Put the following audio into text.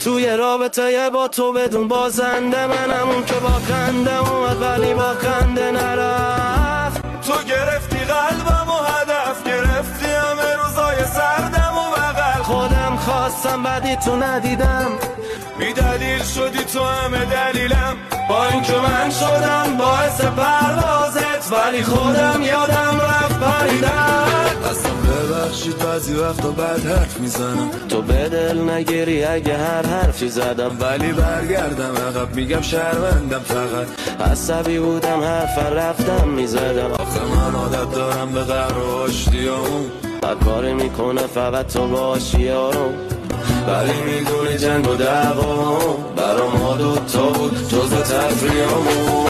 توی رابطه با تو بدون بازنده، منم اون که با خنده اومد ولی با خنده نرفت. تو گرفتی قلبم و هدف گرفتی همه روزای سردم و بغل. خودم خواستم بدی تو ندیدم، بی دلیل شدی تو همه دلیلم. با اینکه من شدم باعث پروازت ولی خودم یادم رفت پریدن. اصلا ببخشید بعضی وقتا بد حرف میزنم، تو به دل نگیری اگه هر حرفی زدم، ولی برگردم عقب میگم شرمندم. فقط عصبی بودم حرف رفتم میزدم. آخه من عادت دارم به قهر و آشتیامون، هر کاری میکنه فقط تو باشی یارم، ولی میدونی جنگ و دعوا برا ما دوتا بود جز تفریحمون.